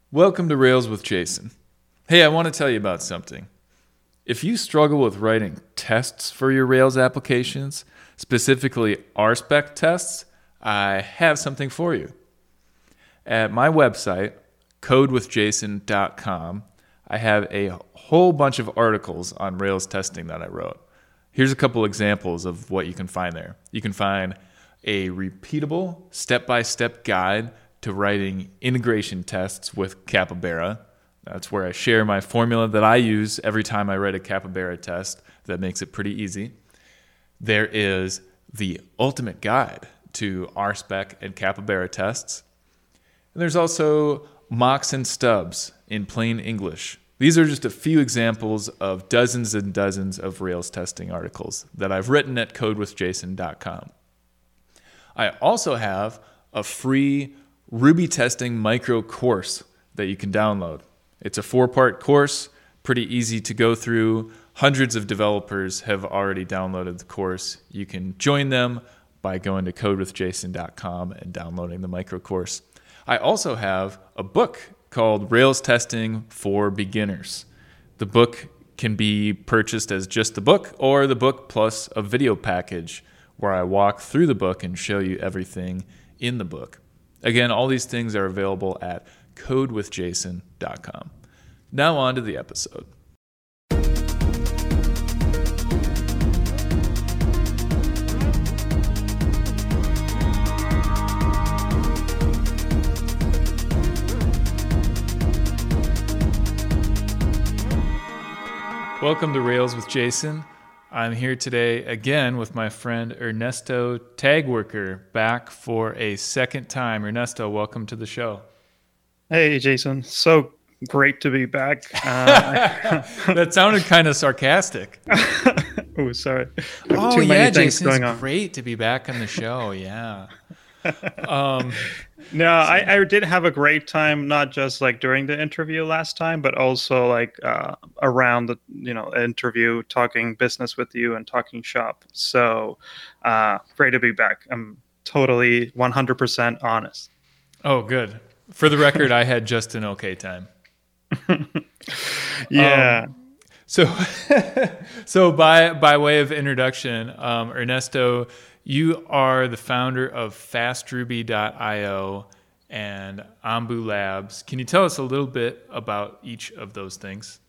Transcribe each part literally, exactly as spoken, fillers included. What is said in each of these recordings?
Welcome to Rails with Jason. Hey, I want to tell you about something. If you struggle with writing tests for your Rails applications, specifically R spec tests, I have something for you. At my website, code with jason dot com, I have a whole bunch of articles on Rails testing that I wrote. Here's a couple examples of what you can find there. You can find a repeatable step-by-step guide to writing integration tests with Capybara. That's where I share my formula that I use every time I write a Capybara test. That makes it pretty easy. There is the ultimate guide to R spec and Capybara tests. And there's also mocks and stubs in plain English. These are just a few examples of dozens and dozens of Rails testing articles that I've written at code with jason dot com. I also have a free Ruby testing micro course that you can download. It's a four-part course, pretty easy to go through. Hundreds of developers have already downloaded the course. You can join them by going to code with jason dot com and downloading the micro course. I also have a book called Rails Testing for Beginners. The book can be purchased as just the book or the book plus a video package where I walk through the book and show you everything in the book. Again, all these things are available at code with jason dot com. Now on to the episode. Welcome to Rails with Jason. I'm here today again with my friend Ernesto Tagworker, back for a second time. Ernesto, welcome to the show. Hey, Jason. So great to be back. Uh, that sounded kind of sarcastic. oh, sorry. Oh, Too yeah, many things Jason, going it's on. Great to be back on the show. Yeah. Um, no, I, I did have a great time, not just like during the interview last time, but also like uh, around the you know interview, talking business with you and talking shop. So uh, great to be back. I'm totally one hundred percent honest. Oh, good. For the record, I had just an okay time. yeah. Um, so, so by by way of introduction, um, Ernesto, you are the founder of fast ruby dot io and Ambu Labs. Can you tell us a little bit about each of those things?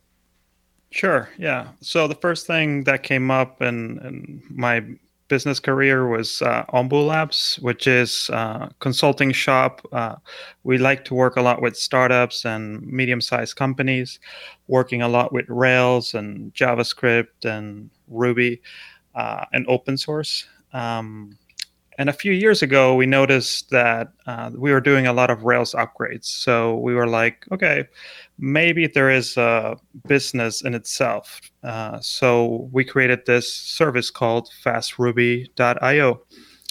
Sure, yeah. So the first thing that came up in, in my business career was uh, Ambu Labs, which is a consulting shop. Uh, we like to work a lot with startups and medium-sized companies, working a lot with Rails and JavaScript and Ruby uh, and open source. Um, and a few years ago, we noticed that uh, we were doing a lot of Rails upgrades. So we were like, okay, maybe there is a business in itself. Uh, so we created this service called fast ruby dot io.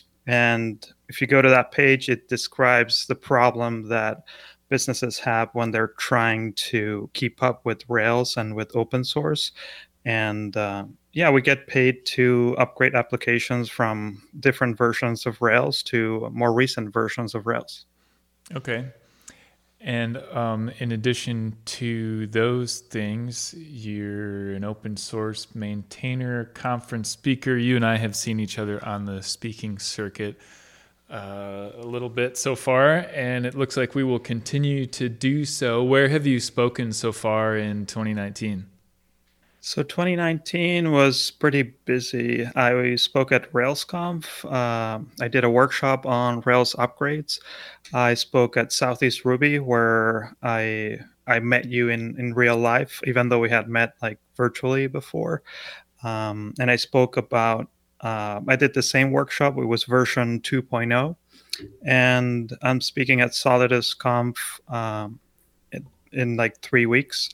And if you go to that page, it describes the problem that businesses have when they're trying to keep up with Rails and with open source. And uh, yeah, we get paid to upgrade applications from different versions of Rails to more recent versions of Rails. Okay. And um, in addition to those things, you're an open source maintainer, conference speaker. You and I have seen each other on the speaking circuit uh, a little bit so far, and it looks like we will continue to do so. Where have you spoken so far in twenty nineteen? So twenty nineteen was pretty busy. I spoke at RailsConf. Uh, I did a workshop on Rails upgrades. I spoke at Southeast Ruby, where I I met you in, in real life, even though we had met like virtually before. Um, and I spoke about, uh, I did the same workshop. It was version two point oh. And I'm speaking at SolidusConf um, in, in like three weeks.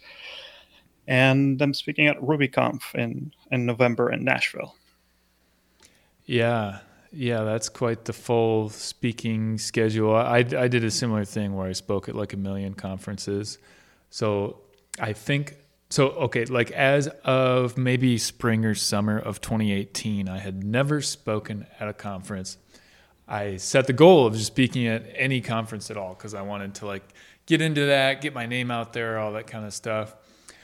And I'm speaking at RubyConf in, in November in Nashville. Yeah, yeah, that's quite the full speaking schedule. I, I did a similar thing where I spoke at like a million conferences. So I think, so, okay, like as of maybe spring or summer of twenty eighteen, I had never spoken at a conference. I set the goal of just speaking at any conference at all because I wanted to like get into that, get my name out there, all that kind of stuff.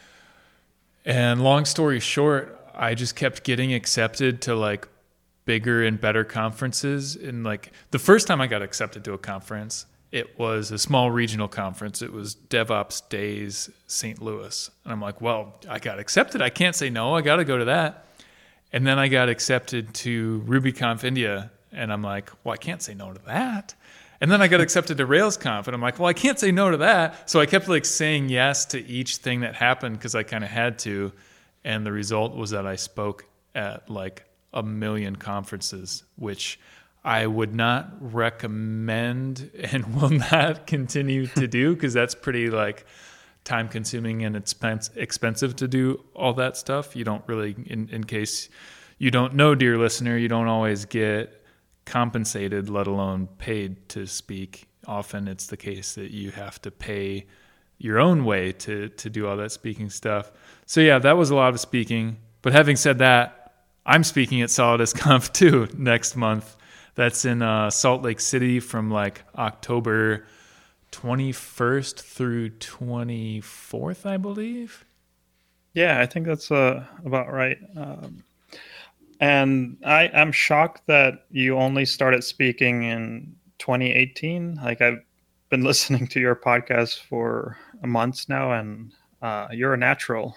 And long story short, I just kept getting accepted to like bigger and better conferences. And like the first time I got accepted to a conference, it was a small regional conference. It was DevOps Days Saint Louis. And I'm like, well, I got accepted. I can't say no. I got to go to that. And then I got accepted to RubyConf India. And I'm like, well, I can't say no to that. And then I got accepted to RailsConf. And I'm like, well, I can't say no to that. So I kept like saying yes to each thing that happened because I kind of had to. And the result was that I spoke at like a million conferences, which I would not recommend and will not continue to do because that's pretty like time consuming and expense, expensive to do all that stuff. You don't really, in, in case you don't know, dear listener, you don't always get compensated, let alone paid to speak. Often it's the case that you have to pay your own way to, to do all that speaking stuff. So yeah, that was a lot of speaking. But having said that, I'm speaking at Solidus Conf too next month. That's in uh, Salt Lake City from like October twenty-first through twenty-fourth, I believe. Yeah, I think that's uh, about right. Um, and I, I'm shocked that you only started speaking in twenty eighteen. Like I've been listening to your podcast for months now, and uh, you're a natural.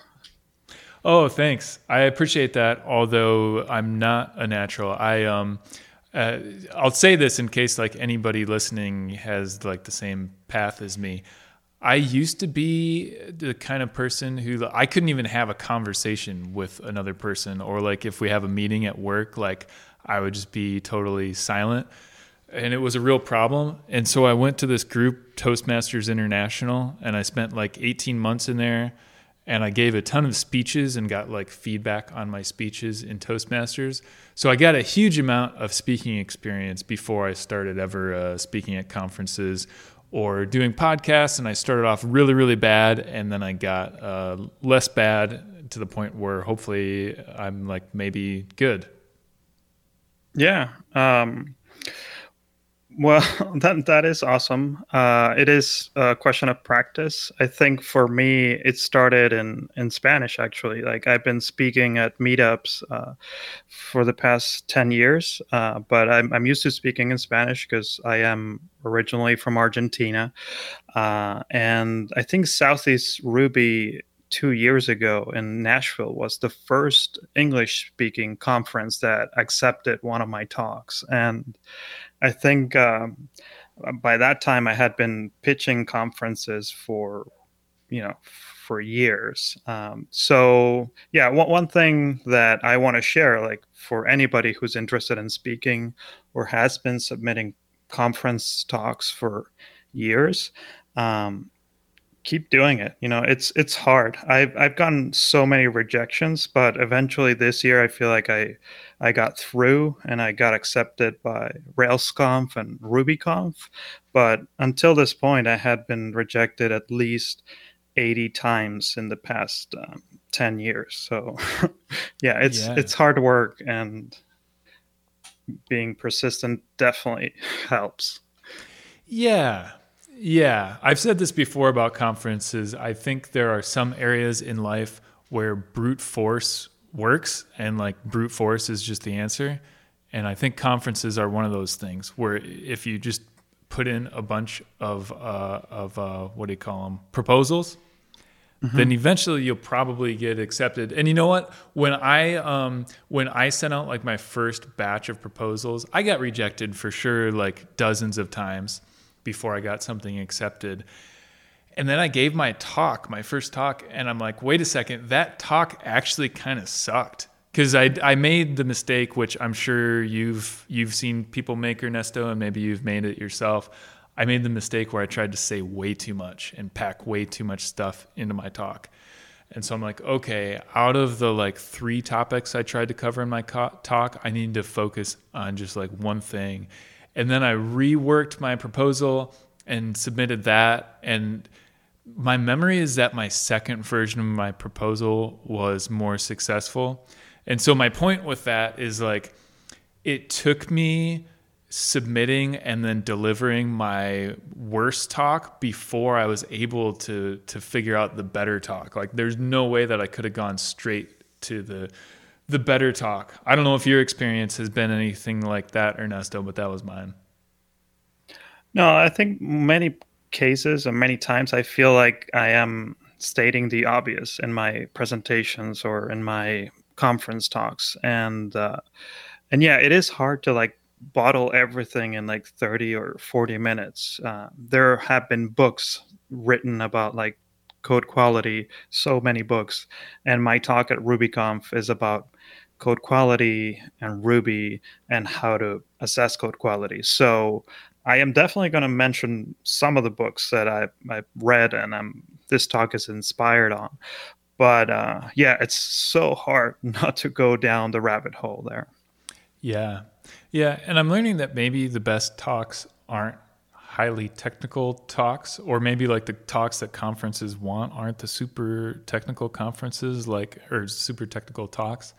Oh, thanks. I appreciate that. Although I'm not a natural, I um. Uh, I'll say this in case like anybody listening has like the same path as me. I used to be the kind of person who I couldn't even have a conversation with another person, or like if we have a meeting at work, like I would just be totally silent, and it was a real problem. And so I went to this group, Toastmasters International, and I spent like eighteen months in there. And I gave a ton of speeches and got like feedback on my speeches in Toastmasters. So I got a huge amount of speaking experience before I started ever uh, speaking at conferences or doing podcasts. And I started off really, really bad. And then I got uh, less bad to the point where hopefully I'm like maybe good. Yeah. Um, well, that that is awesome. Uh, it is a question of practice. I think for me, it started in, in Spanish, actually. Like I've been speaking at meetups uh, for the past ten years, uh, but I'm, I'm used to speaking in Spanish because I am originally from Argentina. Uh, and I think Southeast Ruby two years ago in Nashville was the first English speaking conference that accepted one of my talks. And I think um, by that time I had been pitching conferences for, you know, for years. Um, so yeah, one, one thing that I want to share, like for anybody who's interested in speaking or has been submitting conference talks for years, um, keep doing it. You know, it's it's hard. I've I've gotten so many rejections, but eventually this year I feel like I I got through and I got accepted by RailsConf and RubyConf. But until this point, I had been rejected at least eighty times in the past um, ten years. So yeah, it's yeah. it's hard work, and being persistent definitely helps. Yeah. Yeah, I've said this before about conferences. I think there are some areas in life where brute force works, and like brute force is just the answer. And I think conferences are one of those things where if you just put in a bunch of uh, of uh, what do you call them, proposals, mm-hmm. then eventually you'll probably get accepted. And you know what? When I um, when I sent out like my first batch of proposals, I got rejected for sure, like dozens of times before I got something accepted. And then I gave my talk, my first talk, and I'm like, wait a second, that talk actually kind of sucked. Because I, I made the mistake, which I'm sure you've you've seen people make, Ernesto, and maybe you've made it yourself. I made the mistake where I tried to say way too much and pack way too much stuff into my talk. And so I'm like, okay, out of the like three topics I tried to cover in my co- talk, I need to focus on just like one thing. And then I reworked my proposal and submitted that. And my memory is that my second version of my proposal was more successful. And so my point with that is like, it took me submitting and then delivering my worst talk before I was able to to figure out the better talk. Like there's no way that I could have gone straight to the the better talk. I don't know if your experience has been anything like that, Ernesto, but that was mine. No, I think many cases and many times I feel like I am stating the obvious in my presentations or in my conference talks, and uh, and yeah, it is hard to like bottle everything in like thirty or forty minutes. Uh, there have been books written about like code quality, so many books, and my talk at RubyConf is about code quality and Ruby and how to assess code quality. So I am definitely going to mention some of the books that I, I've read and I'm, this talk is inspired on. But uh, yeah, it's so hard not to go down the rabbit hole there. Yeah. Yeah. And I'm learning that maybe the best talks aren't highly technical talks, or maybe like the talks that conferences want aren't the super technical conferences, like, or super technical talks.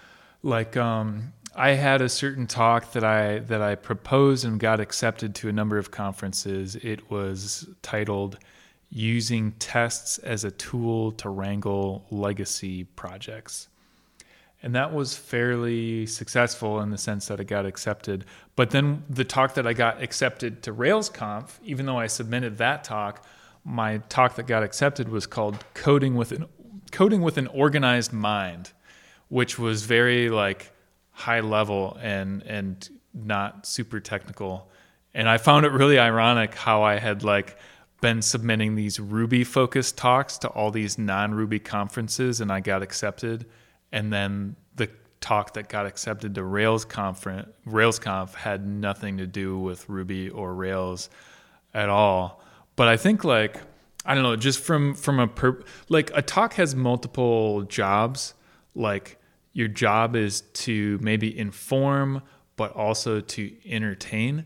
Like, um, I had a certain talk that I that I proposed and got accepted to a number of conferences. It was titled "Using Tests as a Tool to Wrangle Legacy Projects." And that was fairly successful in the sense that it got accepted. But then the talk that I got accepted to RailsConf, even though I submitted that talk, my talk that got accepted was called Coding with an Coding with an Organized Mind, which was very like high level and and not super technical. And I found it really ironic how I had like been submitting these Ruby focused talks to all these non-Ruby conferences, and I got accepted. And then the talk that got accepted to Rails conference, RailsConf had nothing to do with Ruby or Rails at all. But I think like, I don't know, just from, from a, per, like a talk has multiple jobs. Like your job is to maybe inform, but also to entertain.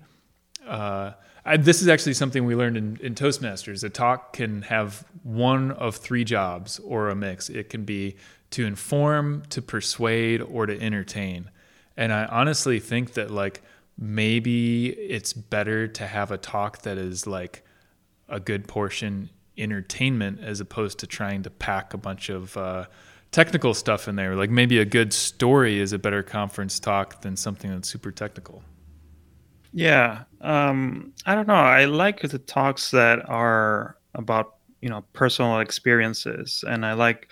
Uh, I, this is actually something we learned in, in Toastmasters. A talk can have one of three jobs or a mix. It can be to inform, to persuade, or to entertain. And I honestly think that like maybe it's better to have a talk that is like a good portion entertainment as opposed to trying to pack a bunch of uh, technical stuff in there. Like maybe a good story is a better conference talk than something that's super technical. Yeah. Um, I don't know. I like the talks that are about, you know, personal experiences, and I like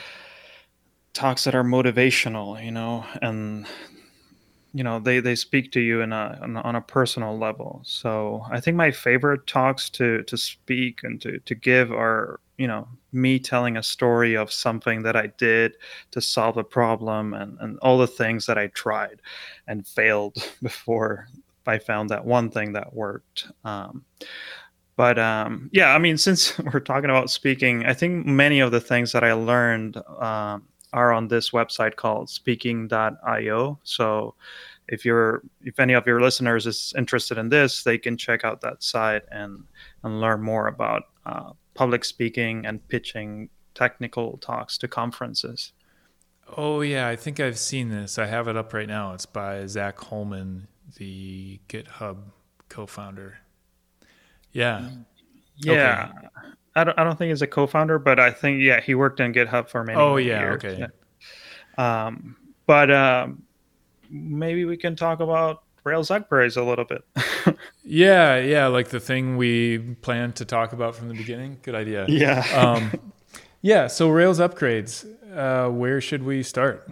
talks that are motivational, you know, and you know they they speak to you in a on, a on a personal level. So I think my favorite talks to to speak and to to give are, you know, me telling a story of something that I did to solve a problem, and and all the things that I tried and failed before I found that one thing that worked. Um, but um, yeah, I mean, since we're talking about speaking, I think many of the things that I learned um, are on this website called speaking dot io. So if you're if any of your listeners is interested in this, they can check out that site and and learn more about uh, public speaking and pitching technical talks to conferences. Oh yeah, I think I've seen this. I have it up right now. It's by Zach Holman, the GitHub co-founder. Yeah. Yeah. Okay. I don't, I don't think he's a co-founder, but I think, yeah, he worked in GitHub for many, oh, many yeah, years. Okay. Yeah. Um, but um, maybe we can talk about Rails upgrades a little bit. yeah, yeah, like the thing we planned to talk about from the beginning. Good idea. Yeah. um, yeah, so Rails upgrades, uh, where should we start?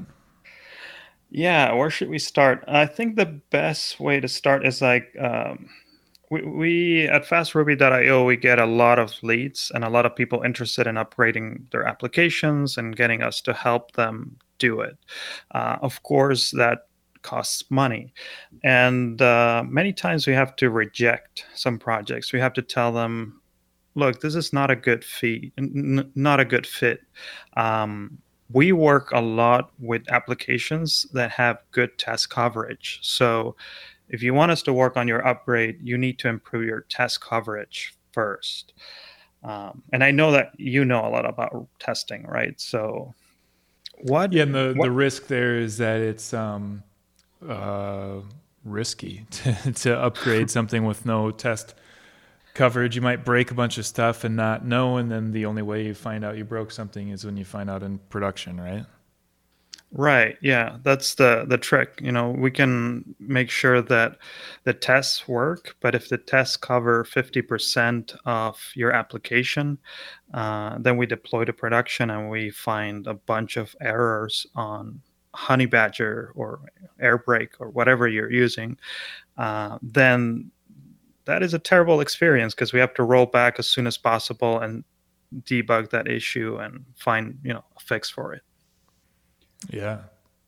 Yeah, where should we start? I think the best way to start is like... Um, We, we at fast ruby dot io, we get a lot of leads and a lot of people interested in upgrading their applications and getting us to help them do it. Uh, of course, that costs money. And uh, many times we have to reject some projects. We have to tell them, look, this is not a good fee, n- not a good fit. Um, we work a lot with applications that have good test coverage. So if you want us to work on your upgrade, you need to improve your test coverage first. Um, and I know that you know a lot about testing, right? So what? Yeah, and the, what? the risk there is that it's um, uh, risky to, to upgrade something with no test coverage. You might break a bunch of stuff and not know, and then the only way you find out you broke something is when you find out in production, right? Right. Yeah, that's the the trick. You know, we can make sure that the tests work, but if the tests cover fifty percent of your application, uh, then we deploy to production and we find a bunch of errors on Honey Badger or Airbrake or whatever you're using. Uh, then that is a terrible experience because we have to roll back as soon as possible and debug that issue and find, you know, a fix for it. Yeah.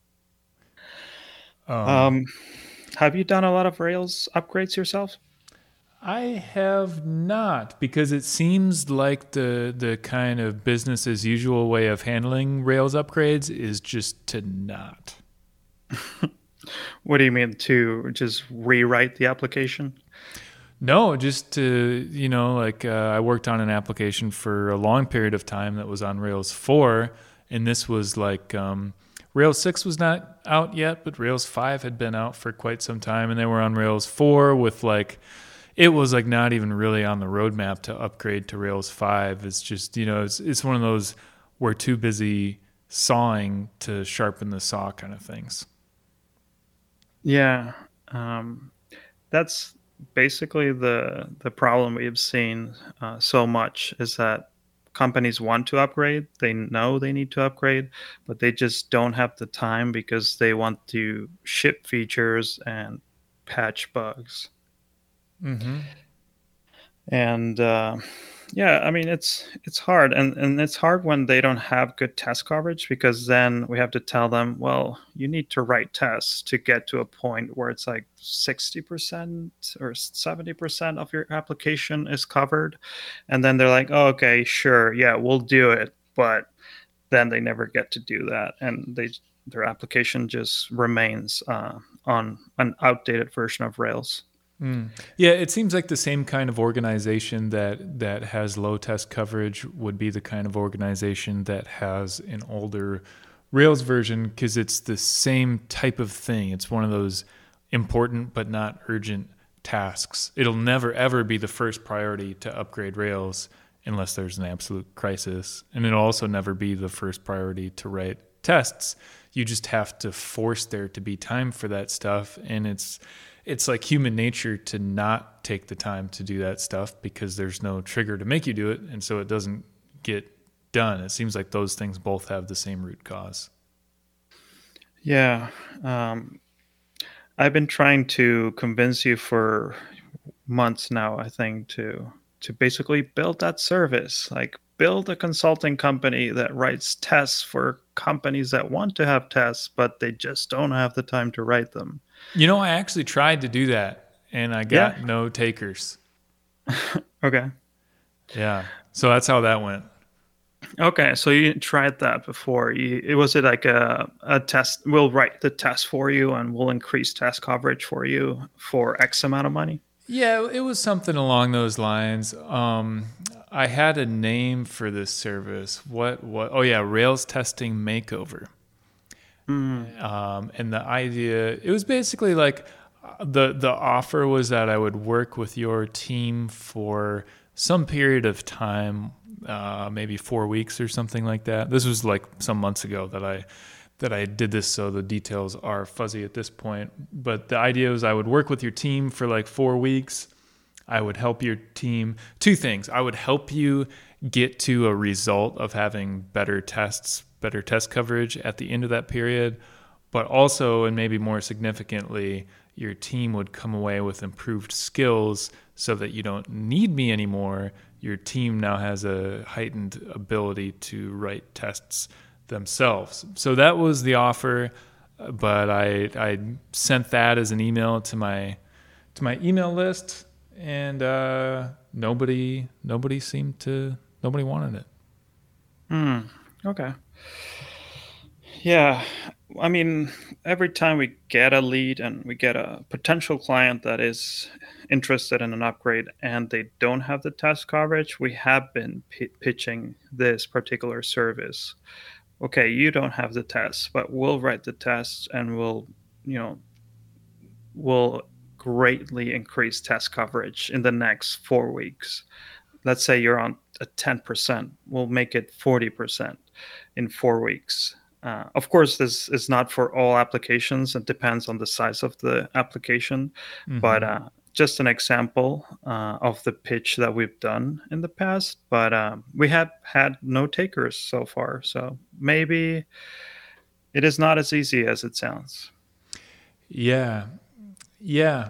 Um, Um, have you done a lot of Rails upgrades yourself? I have not, because it seems like the the kind of business as usual way of handling Rails upgrades is just to not. What do you mean, to just rewrite the application? No, just to, you know, like uh, I worked on an application for a long period of time that was on Rails four, and this was like um, Rails six was not out yet, but Rails five had been out for quite some time, and they were on Rails four with like, it was like not even really on the roadmap to upgrade to Rails five. It's just, you know, it's, it's one of those we're too busy sawing to sharpen the saw kind of things. Yeah, um, that's basically the the problem we've seen uh, so much is that companies want to upgrade, they know they need to upgrade, but they just don't have the time because they want to ship features and patch bugs. Mm-hmm. And uh, yeah, I mean it's it's hard, and and it's hard when they don't have good test coverage because then we have to tell them, well, you need to write tests to get to a point where it's like sixty percent or seventy percent of your application is covered, and then they're like, oh, okay, sure, yeah, we'll do it, but then they never get to do that, and they their application just remains uh, on an outdated version of Rails. Mm. Yeah, it seems like the same kind of organization that that has low test coverage would be the kind of organization that has an older Rails version, because it's the same type of thing. It's one of those important but not urgent tasks. It'll never ever be the first priority to upgrade Rails unless there's an absolute crisis, and it'll also never be the first priority to write tests. You just have to force there to be time for that stuff, and it's it's like human nature to not take the time to do that stuff because there's no trigger to make you do it, and so it doesn't get done. It seems like those things both have the same root cause. Yeah. Um, I've been trying to convince you for months now, I think, to to basically build that service. Like build a consulting company that writes tests for companies that want to have tests, but they just don't have the time to write them. You know, I actually tried to do that, and I got Yeah. no takers. Okay. Yeah. So that's how that went. Okay, so you tried that before. You, it was it like a, a test? We'll write the test for you, and we'll increase test coverage for you for X amount of money. Yeah, it was something along those lines. Um, I had a name for this service. What? What? Oh yeah, Rails Testing Makeover. Mm. Um, and the idea, it was basically like uh, the the offer was that I would work with your team for some period of time, uh, maybe four weeks or something like that. This was like some months ago that I that I did this, so the details are fuzzy at this point. But the idea was I would work with your team for like four weeks. I would help your team. Two things. I would help you get to a result of having better tests, better test coverage at the end of that period. But also, and maybe more significantly, your team would come away with improved skills so that you don't need me anymore. Your team now has a heightened ability to write tests themselves. So that was the offer, but I I sent that as an email to my to my email list, and uh, nobody nobody seemed to nobody wanted it. Hmm. Okay. Yeah. I mean, every time we get a lead and we get a potential client that is interested in an upgrade and they don't have the test coverage, we have been p- pitching this particular service. Okay, you don't have the tests, but we'll write the tests and we'll, you know, will greatly increase test coverage in the next four weeks. Let's say you're on a ten percent, we'll make it forty percent in four weeks. Uh, of course, this is not for all applications. It depends on the size of the application. Mm-hmm. But uh, just an example uh, of the pitch that we've done in the past. But um, we have had no takers so far. So maybe it is not as easy as it sounds. Yeah. Yeah.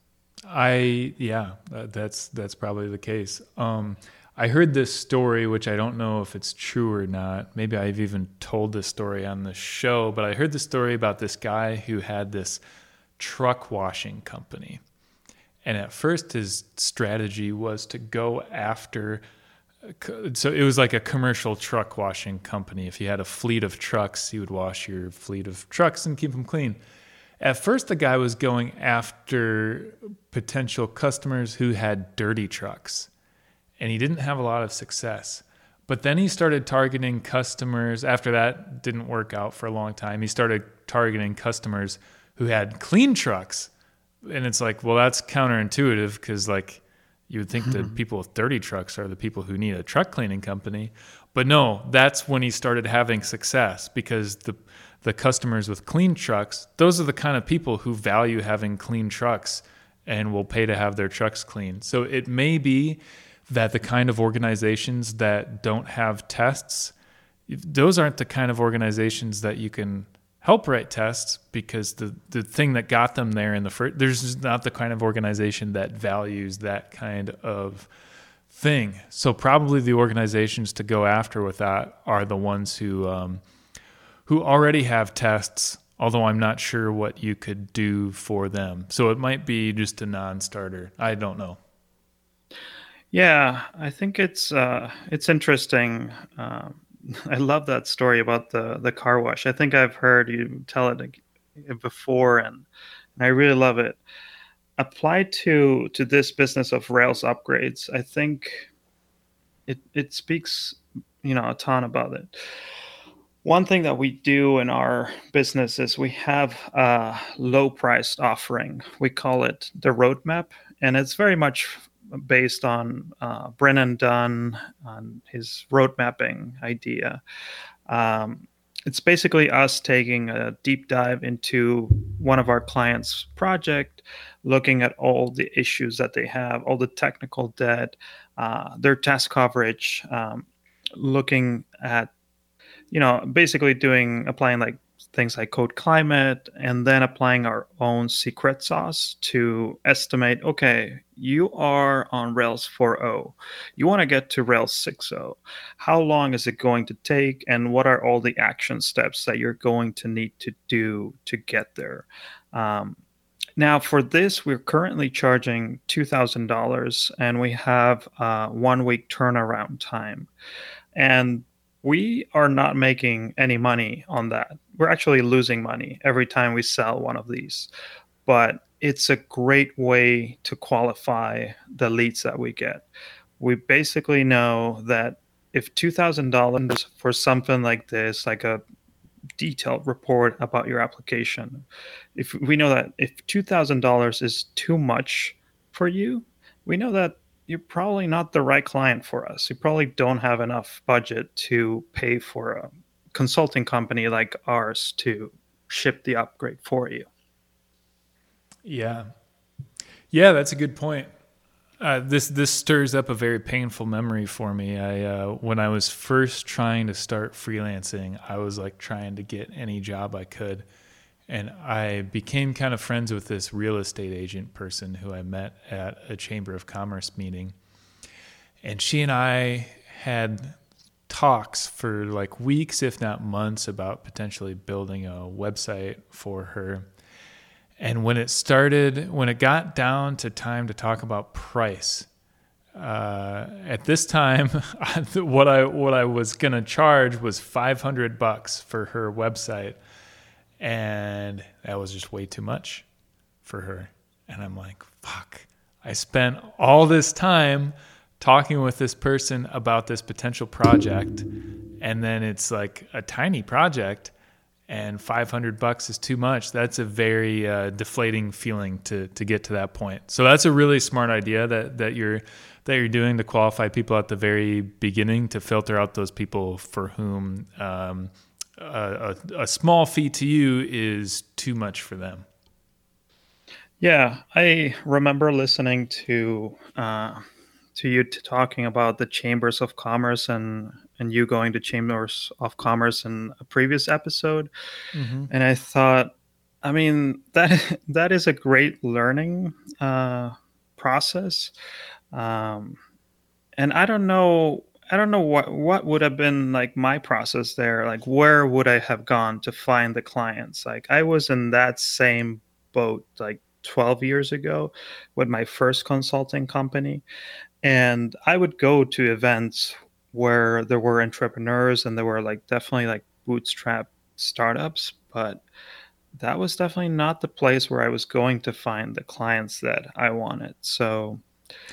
I, yeah, that's, that's probably the case. Um, I heard this story, which I don't know if it's true or not. Maybe I've even told this story on the show, but I heard the story about this guy who had this truck washing company. And at first his strategy was to go after, so it was like a commercial truck washing company. If you had a fleet of trucks, he would wash your fleet of trucks and keep them clean. At first, the guy was going after potential customers who had dirty trucks, and he didn't have a lot of success. But then he started targeting customers. After that didn't work out for a long time. He started targeting customers who had clean trucks. And it's like, well, that's counterintuitive because like you would think that people with dirty trucks are the people who need a truck cleaning company. But no, that's when he started having success because the the customers with clean trucks, those are the kind of people who value having clean trucks and will pay to have their trucks clean. So it may be that the kind of organizations that don't have tests, those aren't the kind of organizations that you can help write tests because the, the thing that got them there in the first, there's not the kind of organization that values that kind of thing. So probably the organizations to go after with that are the ones who, um, who already have tests, although I'm not sure what you could do for them. So it might be just a non-starter. I don't know. Yeah, I think it's uh, it's interesting. Uh, I love that story about the, the car wash. I think I've heard you tell it before, and, and I really love it. Applied to to this business of Rails upgrades, I think it it speaks, you know, a ton about it. One thing that we do in our business is we have a low-priced offering. We call it the Roadmap, and it's very much based on uh, Brennan Dunn, on his road mapping idea. Um, it's basically us taking a deep dive into one of our clients' project, looking at all the issues that they have, all the technical debt, uh, their test coverage, um, looking at you know, basically doing, applying like things like Code Climate, and then applying our own secret sauce to estimate, okay, you are on Rails four point oh. You want to get to Rails six point oh. How long is it going to take? And what are all the action steps that you're going to need to do to get there? Um, now, for this, we're currently charging two thousand dollars, and we have a one-week turnaround time. And we are not making any money on that. We're actually losing money every time we sell one of these. But it's a great way to qualify the leads that we get. We basically know that if two thousand dollars for something like this, like a detailed report about your application, if we know that if two thousand dollars is too much for you, we know that you're probably not the right client for us. You probably don't have enough budget to pay for a consulting company like ours to ship the upgrade for you. Yeah. Yeah, that's a good point. Uh, this this stirs up a very painful memory for me. I uh, when I was first trying to start freelancing, I was like trying to get any job I could. And I became kind of friends with this real estate agent person who I met at a Chamber of Commerce meeting. And she and I had talks for like weeks, if not months, about potentially building a website for her. And when it started, when it got down to time to talk about price, uh, at this time, what I what I was gonna charge was five hundred bucks for her website. And that was just way too much for her. And I'm like, fuck, I spent all this time talking with this person about this potential project. And then it's like a tiny project. and five hundred bucks is too much. That's a very uh, deflating feeling to to get to that point. So that's a really smart idea that that you're that you're doing to qualify people at the very beginning, to filter out those people for whom um, a, a, a small fee to you is too much for them. Yeah, I remember listening to uh, to you t- talking about the chambers of commerce and and you going to chambers of commerce in a previous episode, Mm-hmm. and I thought, I mean that that is a great learning uh, process, um, and I don't know. I don't know what what would have been like my process there. Like, where would I have gone to find the clients? Like, I was in that same boat like twelve years ago with my first consulting company. And I would go to events where there were entrepreneurs and there were like definitely like bootstrap startups, but that was definitely not the place where I was going to find the clients that I wanted. So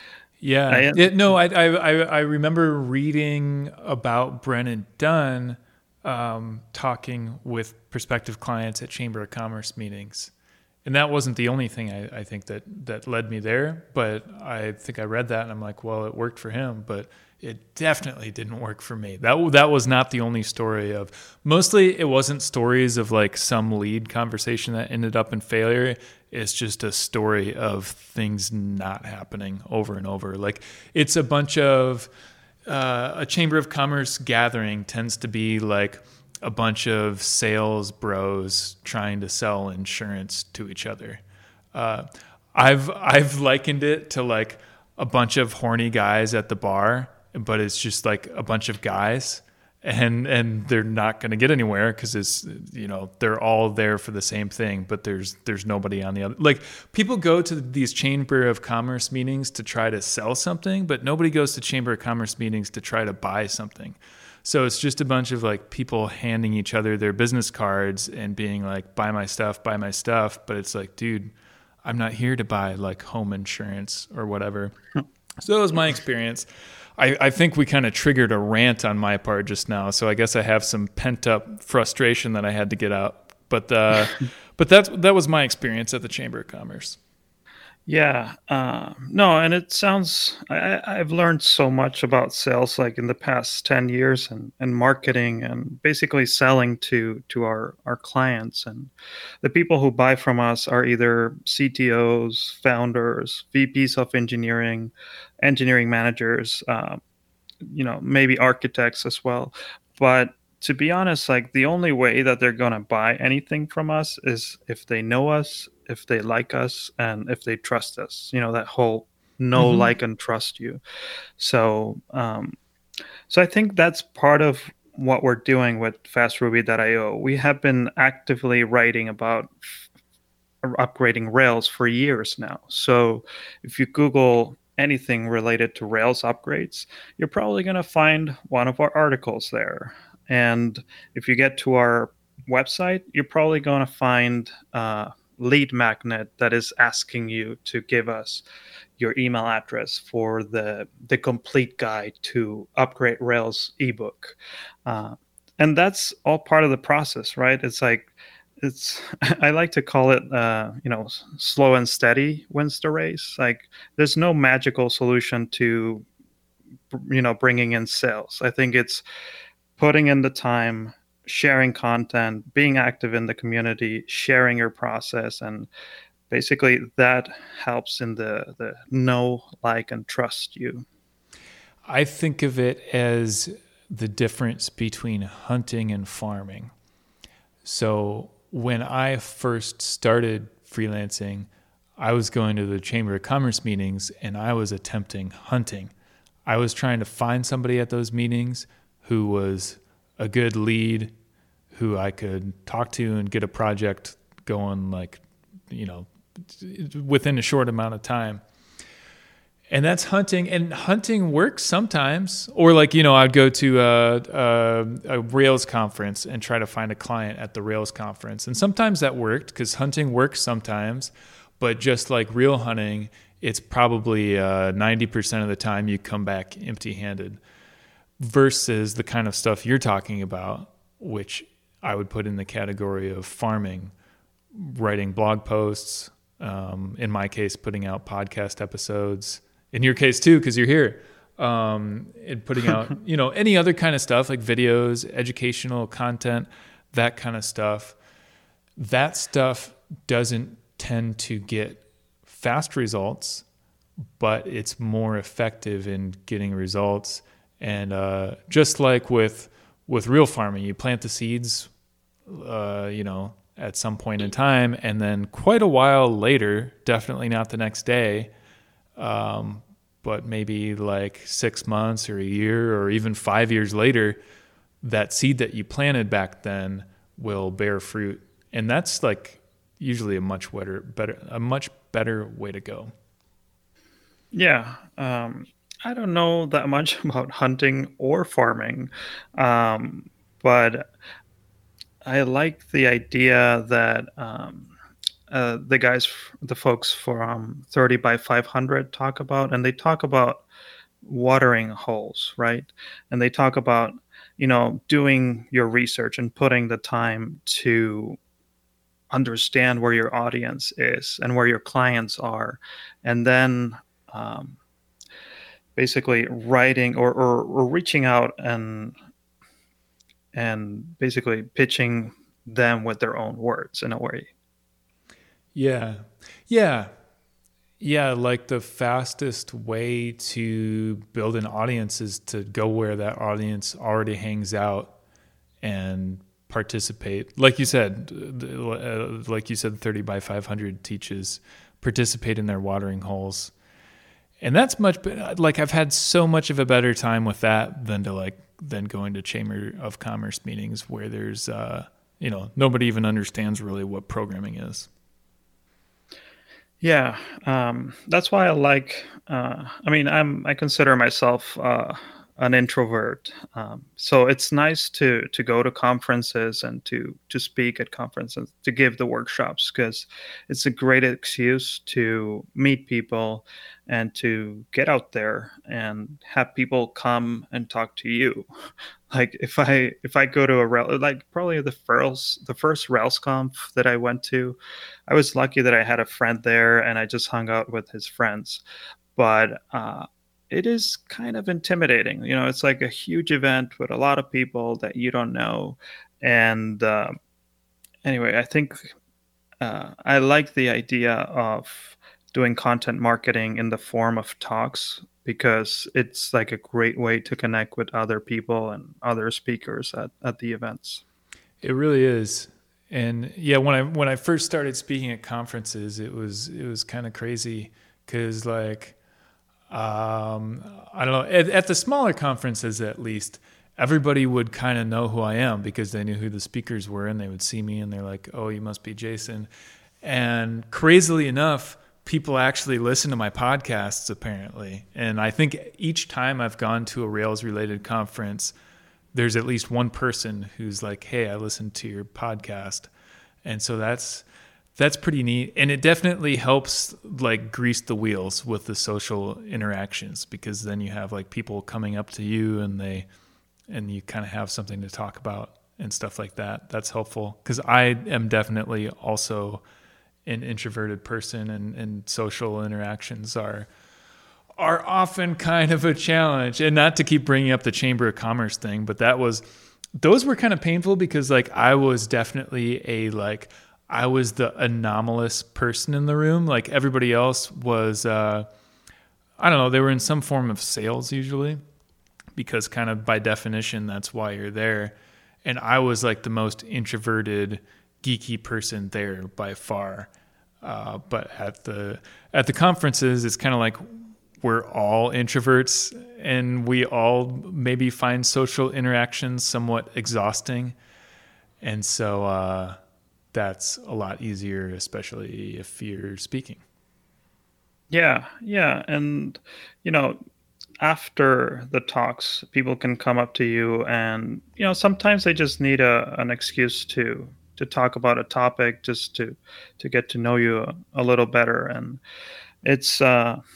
Yeah. I, It, no, I, I I I remember reading about Brennan Dunn um, talking with prospective clients at Chamber of Commerce meetings. And that wasn't the only thing I, I think that, that led me there, but I think I read that and I'm like, well, it worked for him, but it definitely didn't work for me. That that was not the only story of, mostly it wasn't stories of like some lead conversation that ended up in failure. It's just a story of things not happening over and over. Like, it's a bunch of, uh, a Chamber of Commerce gathering tends to be like a bunch of sales bros trying to sell insurance to each other. Uh, I've I've likened it to like a bunch of horny guys at the bar, but it's just like a bunch of guys, and and they're not going to get anywhere because it's, you know, they're all there for the same thing, but there's there's nobody on the other. Like, people go to these Chamber of Commerce meetings to try to sell something, but nobody goes to Chamber of Commerce meetings to try to buy something. So it's just a bunch of like people handing each other their business cards and being like, buy my stuff, buy my stuff. But it's like, dude, I'm not here to buy like home insurance or whatever. So that was my experience. I, I think we kind of triggered a rant on my part just now. So I guess I have some pent up frustration that I had to get out. But uh, but that's, that was my experience at the Chamber of Commerce. Yeah, uh, no, and it sounds, I, I've learned so much about sales like in the past ten years and, and marketing and basically selling to, to our, our clients. And the people who buy from us are either C T Os, founders, V Ps of engineering, engineering managers, uh, you know, maybe architects as well. But to be honest, like the only way that they're going to buy anything from us is if they know us, if they like us, and if they trust us. You know, that whole know, Mm-hmm. like, and trust you. So, um, so I think that's part of what we're doing with fast ruby dot io. We have been actively writing about f- upgrading Rails for years now. So if you Google anything related to Rails upgrades, you're probably going to find one of our articles there. And if you get to our website, you're probably going to find uh, lead magnet that is asking you to give us your email address for the the complete guide to upgrade Rails ebook. Uh, and that's all part of the process, right? It's like, it's, I like to call it, uh, you know, slow and steady wins the race. Like, there's no magical solution to, you know, bringing in sales. I think it's putting in the time, sharing content, being active in the community, sharing your process, and basically that helps in the the know, like, and trust you. I think of it as the difference between hunting and farming. So when I first started freelancing, I was going to the Chamber of Commerce meetings and I was attempting hunting. I was trying to find somebody at those meetings who was a good lead, who I could talk to and get a project going, like, you know, within a short amount of time. And that's hunting, and hunting works sometimes. Or like, you know, I'd go to a, a, a Rails conference and try to find a client at the Rails conference. And sometimes that worked because hunting works sometimes. But just like real hunting, it's probably uh, ninety percent of the time you come back empty-handed versus the kind of stuff you're talking about, which I would put in the category of farming, writing blog posts, um, in my case, putting out podcast episodes, in your case too, because you're here, um, and putting out, you know, any other kind of stuff like videos, educational content, that kind of stuff. That stuff doesn't tend to get fast results, but it's more effective in getting results. And uh, just like with with real farming, you plant the seeds, uh, you know, at some point in time, and then quite a while later, definitely not the next day, um, but maybe like six months or a year or even five years later, that seed that you planted back then will bear fruit. And that's like usually a much better, better, a much better way to go. Yeah. Um, I don't know that much about hunting or farming, um, but I like the idea that um, uh, the guys, the folks from thirty by five hundred talk about, and they talk about watering holes, right? And they talk about, you know, doing your research and putting the time to understand where your audience is and where your clients are, and then um, basically writing or, or, or reaching out and and basically pitching them with their own words in a way. Yeah. Yeah. Yeah. Like the fastest way to build an audience is to go where that audience already hangs out and participate. Like you said, uh, like you said, thirty by five hundred teaches participate in their watering holes. And that's much better. Like I've had so much of a better time with that than to like, than going to Chamber of Commerce meetings where there's, uh, you know, nobody even understands really what programming is. Yeah, um, that's why I like. Uh, I mean, I'm I consider myself uh, an introvert, um, so it's nice to to go to conferences and to to speak at conferences, to give the workshops, because it's a great excuse to meet people and to get out there and have people come and talk to you. Like if I if I go to a rel like probably the first the first RailsConf that I went to, I was lucky that I had a friend there and I just hung out with his friends. But uh, it is kind of intimidating. You know, it's like a huge event with a lot of people that you don't know. And uh, anyway, I think uh, I like the idea of doing content marketing in the form of talks, because it's like a great way to connect with other people and other speakers at, at the events. It really is. And yeah, when I when I first started speaking at conferences, it was it was kind of crazy because like um, I don't know, at, at the smaller conferences at least, everybody would kind of know who I am because they knew who the speakers were, and they would see me and they're like, "Oh, you must be Jason." And crazily enough, people actually listen to my podcasts apparently. And I think each time I've gone to a Rails related conference, there's at least one person who's like, "Hey, I listened to your podcast." And so that's that's pretty neat. And it definitely helps like grease the wheels with the social interactions, because then you have like people coming up to you and they and you kind of have something to talk about and stuff like that. That's helpful, because I am definitely also an introverted person, and, and social interactions are are often kind of a challenge. And not to keep bringing up the Chamber of Commerce thing, but that was, those were kind of painful because like I was definitely a, like, I was the anomalous person in the room. Like everybody else was, uh, I don't know, they were in some form of sales usually, because kind of by definition, that's why you're there. And I was like the most introverted, geeky person there by far. Uh, but at the, at the conferences, it's kind of like, we're all introverts and we all maybe find social interactions somewhat exhausting. And so uh, that's a lot easier, especially if you're speaking. Yeah, yeah. And, you know, after the talks, people can come up to you and, you know, sometimes they just need a, an excuse to to talk about a topic, just to to get to know you a, a little better. And it's uh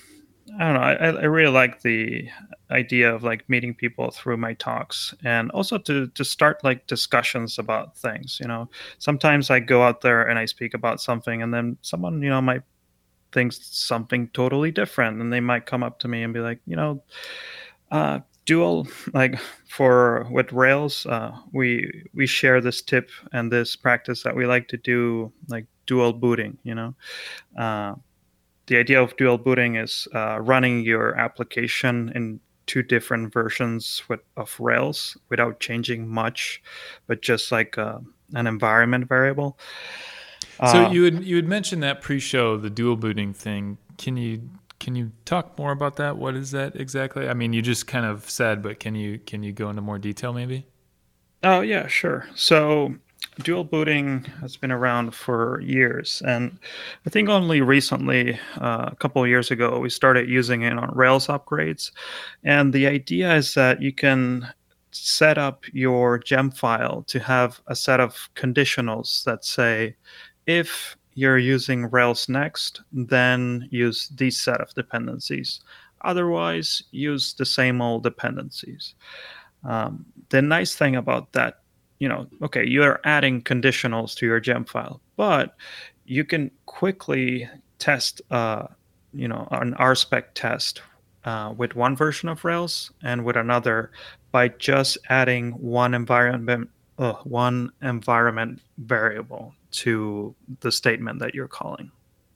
I don't know. I, I really like the idea of like meeting people through my talks, and also to to start like discussions about things. You know, sometimes I go out there and I speak about something, and then someone you know might think something totally different, and they might come up to me and be like, you know, uh, dual like for with Rails, uh, we we share this tip and this practice that we like to do, like dual booting. You know. Uh, the idea of dual booting is uh, running your application in two different versions with, of Rails without changing much, but just like uh, an environment variable. So Uh, you would you had mentioned that pre-show, the dual booting thing. Can you can you talk more about that? What is that exactly? I mean, you just kind of said, but can you can you go into more detail maybe? oh yeah, sure. So dual booting has been around for years, and I think only recently, uh, a couple of years ago, we started using it on Rails upgrades. And the idea is that you can set up your gem file to have a set of conditionals that say, if you're using Rails next, then use this set of dependencies. Otherwise, use the same old dependencies. Um, the nice thing about that, you know, okay, you're adding conditionals to your gem file, but you can quickly test, uh, you know, an R spec test uh, with one version of Rails and with another by just adding one environment, uh, one environment variable to the statement that you're calling.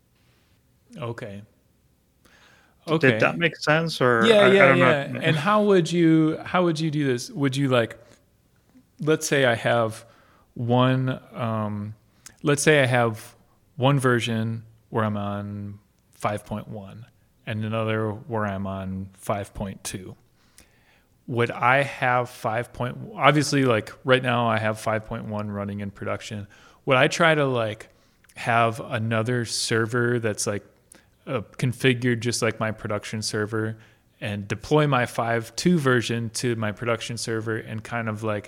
Okay. Did that Okay. make sense? Or Yeah, I, I yeah, don't know. yeah. And how would you how would you do this? Would you like, let's say I have one um let's say I have one version where I'm on five point one and another where I'm on five point two. Would I have five point obviously like right now I have five point one running in production. Would I try to like have another server that's like uh, configured just like my production server and deploy my five point two version to my production server and kind of like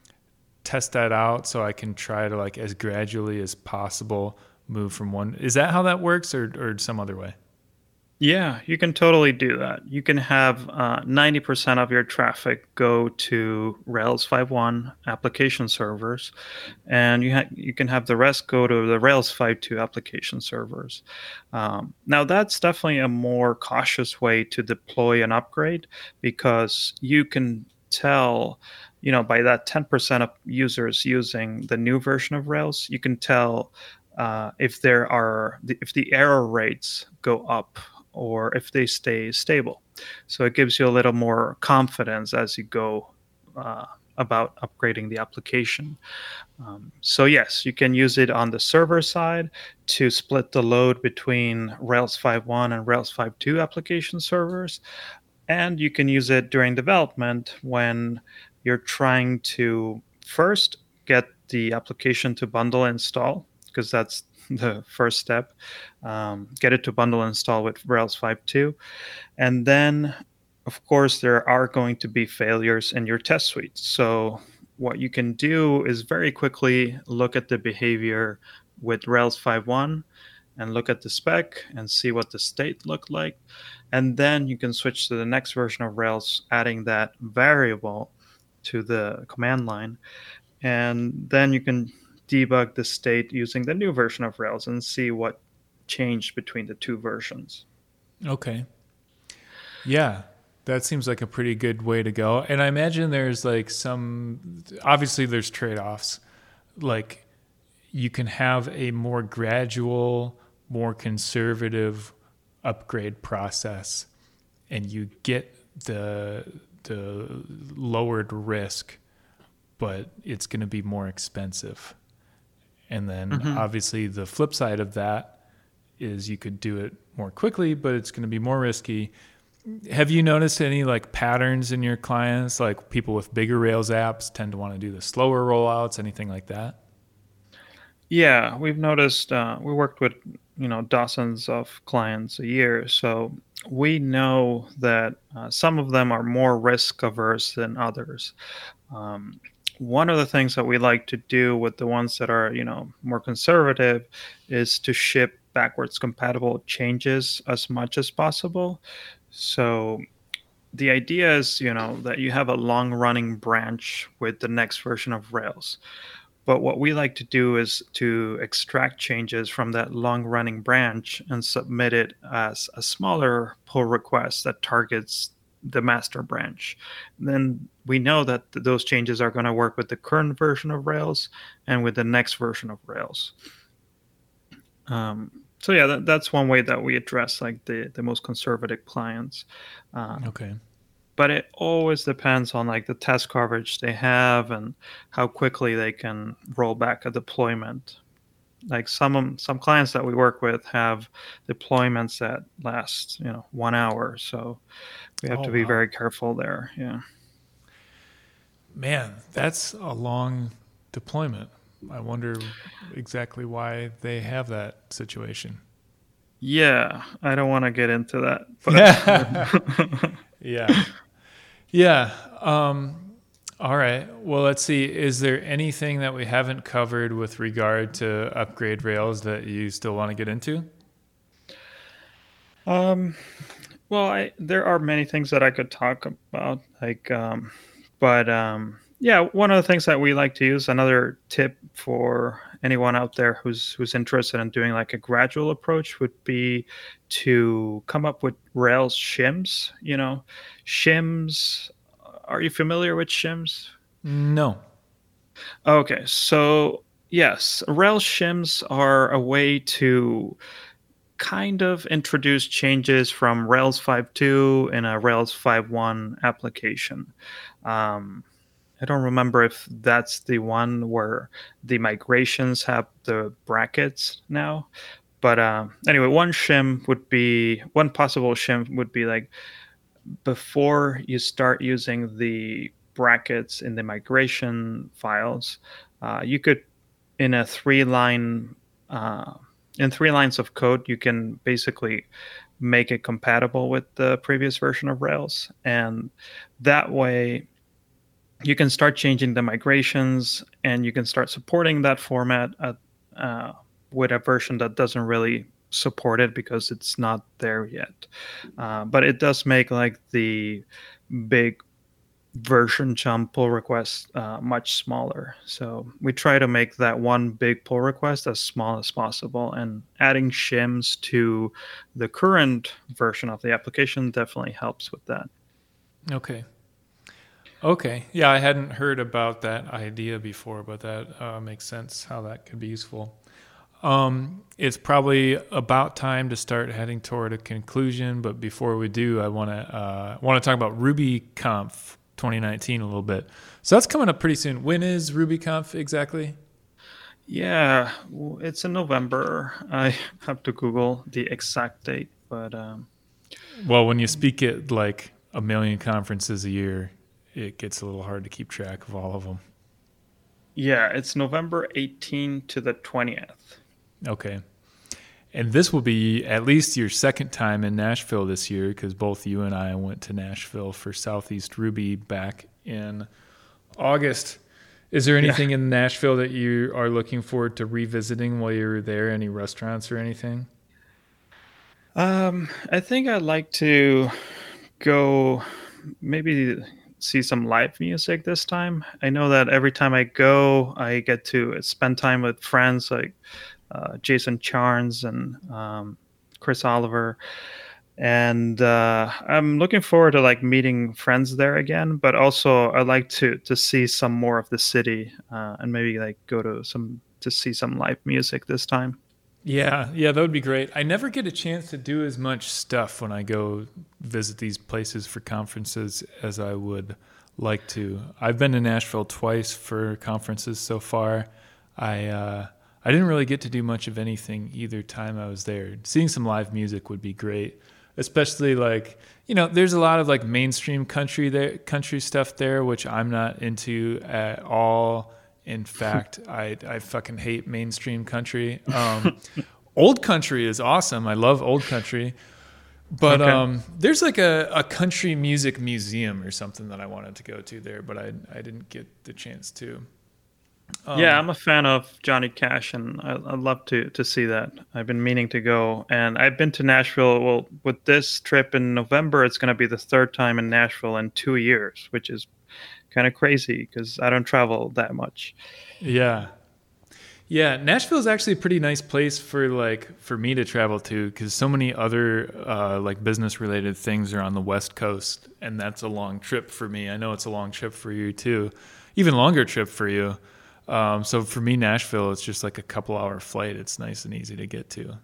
test that out so I can try to like as gradually as possible move from one. Is that how that works, or or some other way? Yeah, you can totally do that. You can have uh, ninety percent of your traffic go to Rails five point one application servers, and you, ha- you can have the rest go to the Rails five point two application servers. Um, now, that's definitely a more cautious way to deploy an upgrade, because you can tell, you know, by that ten percent of users using the new version of Rails, you can tell uh, if there are if the error rates go up or if they stay stable. So it gives you a little more confidence as you go uh, about upgrading the application. Um, so yes, you can use it on the server side to split the load between Rails five point one and Rails five point two application servers. And you can use it during development when you're trying to first get the application to bundle install, because that's the first step. Um, get it to bundle install with Rails five point two. And then, of course, there are going to be failures in your test suite. So what you can do is very quickly look at the behavior with Rails five point one and look at the spec and see what the state looked like. And then you can switch to the next version of Rails, adding that variable to the command line. And then you can debug the state using the new version of Rails and see what changed between the two versions. Okay. Yeah. That seems like a pretty good way to go. And I imagine there's like some, obviously there's trade-offs. Like you can have a more gradual, more conservative upgrade process and you get the the lowered risk, but it's going to be more expensive. And then Mm-hmm. obviously the flip side of that is you could do it more quickly, but it's going to be more risky. Have you noticed any like patterns in your clients, like people with bigger Rails apps tend to want to do the slower rollouts, anything like that? Yeah, we've noticed. Uh, we worked with you know dozens of clients a year, so we know that uh, some of them are more risk averse than others. Um, One of the things that we like to do with the ones that are you know more conservative is to ship backwards compatible changes as much as possible. So the idea is, you know, that you have a long running branch with the next version of Rails. But what we like to do is to extract changes from that long running branch and submit it as a smaller pull request that targets the master branch. Then we know that th- those changes are going to work with the current version of Rails and with the next version of Rails. Um, so yeah, that, that's one way that we address like the, the most conservative clients. Uh, Okay. but it always depends on like the test coverage they have and how quickly they can roll back a deployment. Like some some clients that we work with have deployments that last, you know, one hour. So we have Oh, to be wow. very careful there. Yeah. Man, that's a long deployment. I wonder exactly why they have that situation. Yeah, I don't want to get into that. But Yeah. Yeah. Um, all right. Well, let's see. Is there anything that we haven't covered with regard to upgrade Rails that you still want to get into? um, well, I there are many things that I could talk about, like, um, but um, yeah, one of the things that we like to use, another tip for anyone out there who's who's interested in doing like a gradual approach, would be to come up with Rails shims. You know, shims. Are you familiar with shims? No. Okay, so yes, Rails shims are a way to kind of introduce changes from Rails five point two in a Rails five point one application. Um, I don't remember if that's the one where the migrations have the brackets now. But uh, anyway, one shim would be one possible shim would be like before you start using the brackets in the migration files, uh, you could in a three line uh, in three lines of code, you can basically make it compatible with the previous version of Rails, and that way you can start changing the migrations and you can start supporting that format at, uh, with a version that doesn't really support it because it's not there yet. Uh, but it does make like the big version jump pull request uh, much smaller. So we try to make that one big pull request as small as possible, and adding shims to the current version of the application definitely helps with that. Okay. Okay. Yeah, I hadn't heard about that idea before, but that uh, makes sense how that could be useful. Um, it's probably about time to start heading toward a conclusion, but before we do, I want to uh, want to talk about RubyConf twenty nineteen a little bit. So that's coming up pretty soon. When is RubyConf exactly? Yeah, w- it's in November. I have to Google the exact date, but um, Well, when you speak at like a million conferences a year, it gets a little hard to keep track of all of them. yeah, it's November eighteenth to the twentieth. Okay. And this will be at least your second time in Nashville this year, because both you and I went to Nashville for Southeast Ruby back in August. Is there anything yeah. in Nashville that you are looking forward to revisiting while you're there? Any restaurants or anything? Um, I think I'd like to go maybe see some live music this time. I know that every time I go, I get to spend time with friends like uh, Jason Charnes and um, Chris Oliver. And uh, I'm looking forward to like meeting friends there again, but also I'd like to to see some more of the city uh, and maybe like go to some to see some live music this time. Yeah, yeah, that would be great. I never get a chance to do as much stuff when I go visit these places for conferences as I would like to. I've been to Nashville twice for conferences so far. I uh, I didn't really get to do much of anything either time I was there. Seeing some live music would be great, especially like, you know, there's a lot of like mainstream country there, country stuff there, which I'm not into at all. In fact, I I fucking hate mainstream country. Um, old country is awesome. I love old country. But okay. um, there's like a, a country music museum or something that I wanted to go to there, but I I didn't get the chance to. Yeah, Um, I'm a fan of Johnny Cash, and I, I'd love to to see that. I've been meaning to go, and I've been to Nashville. Well, with this trip in November, it's going to be the third time in Nashville in two years, which is kind of crazy because I don't travel that much. yeah. Yeah, Nashville is actually a pretty nice place for like for me to travel to because so many other uh, like business related things are on the West Coast, and that's a long trip for me. I know it's a long trip for you too, even longer trip for you. Um, so for me, Nashville is just like a couple hour flight. It's nice and easy to get to.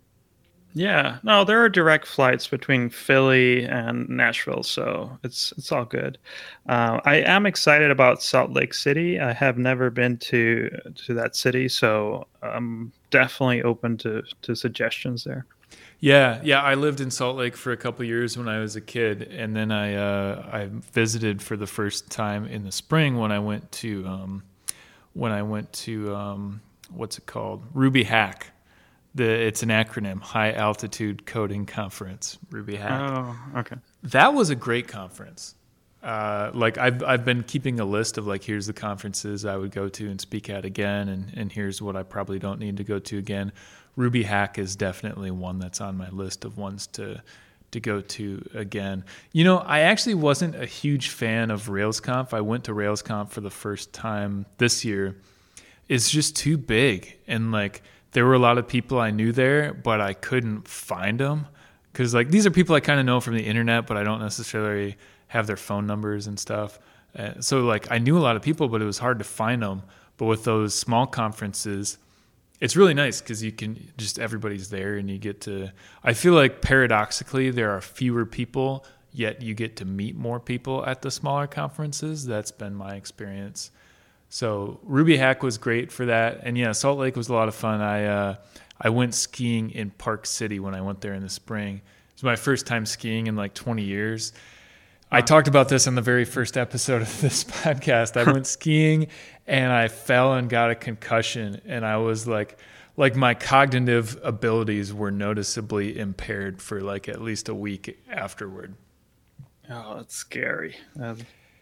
Yeah, no, there are direct flights between Philly and Nashville, so it's it's all good. Uh, I am excited about Salt Lake City. I have never been to to that city, so I'm definitely open to to suggestions there. Yeah, yeah. I lived in Salt Lake for a couple years when I was a kid, and then I uh, I visited for the first time in the spring when I went to um, when I went to um, what's it called, Ruby Hack. The it's an acronym, High Altitude Coding Conference, Ruby Hack. Oh, okay. That was a great conference. Uh, like I've I've been keeping a list of like here's the conferences I would go to and speak at again, and and here's what I probably don't need to go to again. Ruby Hack is definitely one that's on my list of ones to to go to again. You know, I actually wasn't a huge fan of RailsConf. I went to RailsConf for the first time this year. It's just too big, and like there were a lot of people I knew there, but I couldn't find them because like these are people I kind of know from the internet, but I don't necessarily have their phone numbers and stuff. Uh, so like I knew a lot of people, but it was hard to find them. But with those small conferences, it's really nice because you can just everybody's there and you get to. I feel like paradoxically there are fewer people, yet you get to meet more people at the smaller conferences. That's been my experience. So Ruby Hack was great for that, and yeah, Salt Lake was a lot of fun. I uh, I went skiing in Park City when I went there in the spring. It was my first time skiing in like twenty years. I talked about this on the very first episode of this podcast. I went skiing and I fell and got a concussion, and I was like, like my cognitive abilities were noticeably impaired for like at least a week afterward. Oh, that's scary. Uh,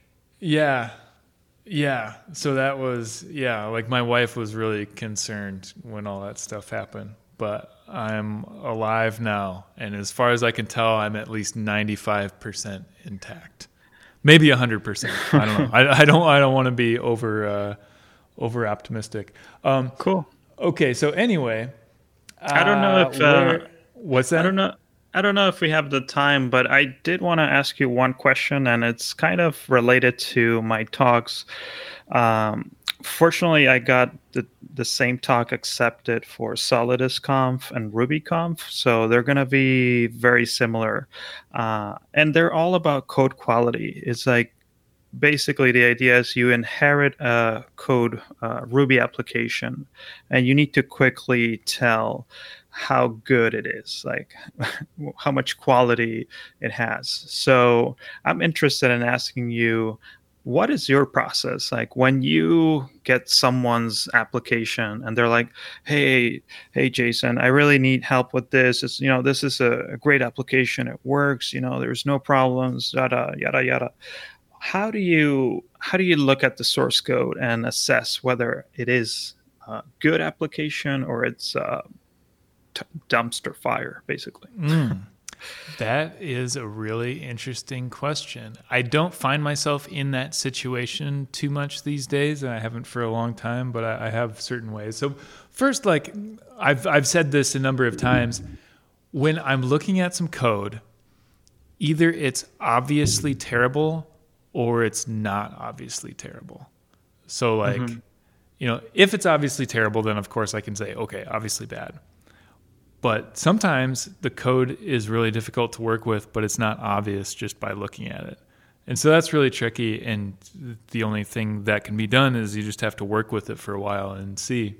Yeah. Yeah. So that was, yeah, like my wife was really concerned when all that stuff happened, but I'm alive now. And as far as I can tell, I'm at least ninety-five percent intact, maybe one hundred percent. I don't know. I, I don't, I don't want to be over, uh, over optimistic. Um, cool. okay. So anyway, uh, I don't know if uh, where, what's that? I don't know. I don't know if we have the time, but I did want to ask you one question, and it's kind of related to my talks. Um, fortunately, I got the, the same talk accepted for SolidusConf and RubyConf, so they're going to be very similar. Uh, and they're all about code quality. It's like basically the idea is you inherit a code uh, Ruby application, and you need to quickly tell how good it is, like how much quality it has. So I'm interested in asking you, what is your process like when you get someone's application and they're like, hey hey Jason, I really need help with this. It's, you know, this is a, a great application, it works, you know, there's no problems, yada yada yada. How do you how do you look at the source code and assess whether it is a good application or it's uh T- dumpster fire, basically? Mm, that is a really interesting question. I don't find myself in that situation too much these days, and I haven't for a long time, but I, I have certain ways. So first, like I've I've said this a number of times, when I'm looking at some code, either it's obviously terrible or it's not obviously terrible. So like, mm-hmm. you know, if it's obviously terrible, then of course I can say, okay, obviously bad. But sometimes the code is really difficult to work with, but it's not obvious just by looking at it. And so that's really tricky. And the only thing that can be done is you just have to work with it for a while and see.